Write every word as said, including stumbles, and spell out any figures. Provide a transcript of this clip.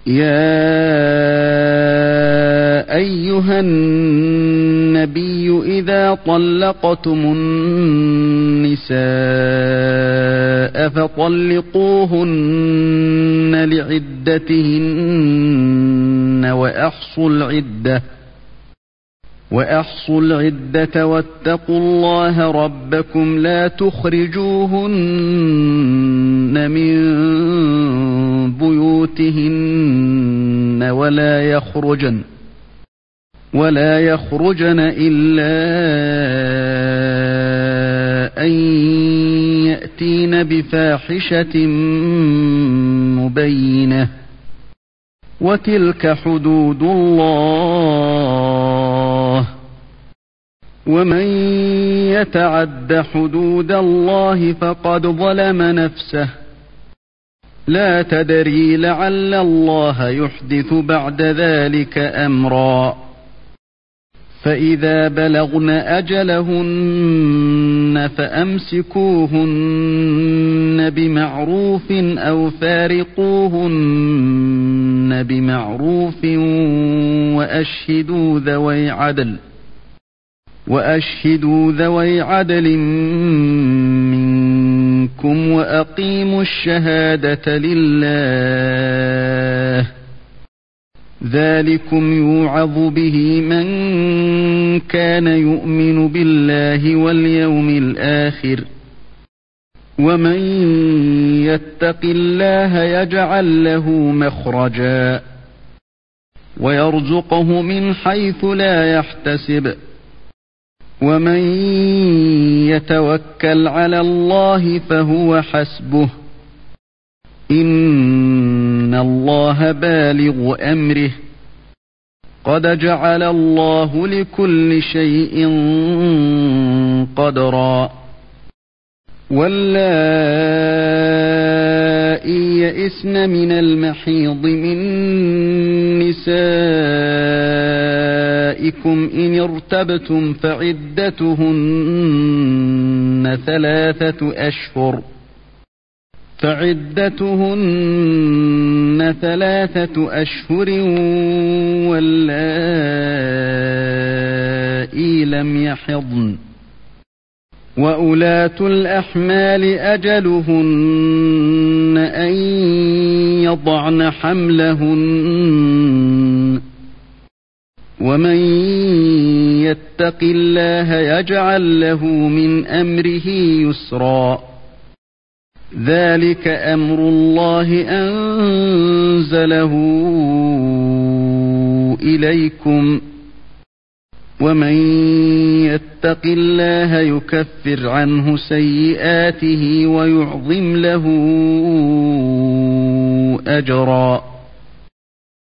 يا أيها النبي إذا طلقتم النساء فطلقوهن لعدتهن وأحصوا العدة وأحصوا العدة واتقوا الله ربكم لا تخرجوهن من بيوتهن ولا يخرجن ولا يخرجن إلا أن يأتين بفاحشة مبينة وتلك حدود الله ومن يتعد حدود الله فقد ظلم نفسه لا تدري لعل الله يحدث بعد ذلك أمرا فإذا بلغن أجلهن فأمسكوهن بمعروف أو فارقوهن بمعروف وأشهدوا ذوي عدل وأشهدوا ذوي عدل منكم وأقيموا الشهادة لله ذلكم يوعظ به من كان يؤمن بالله واليوم الآخر ومن يتق الله يجعل له مخرجا ويرزقه من حيث لا يحتسب ومن يتوكل على الله فهو حسبه إن الله بالغ أمره قد جعل الله لكل شيء قدرا واللائي يئسن من المحيض من نسائكم إن ارتبتم فعدتهن ثلاثة أشهر فعدتهن ثلاثة أشهر واللائي لم يحضن وأولاة الأحمال أجلهن أن يضعن حملهن ومن يتق الله يجعل له من أمره يسرا ذلك أمر الله أنزله إليكم ومن يتق الله يكفر عنه سيئاته ويعظم له أجرا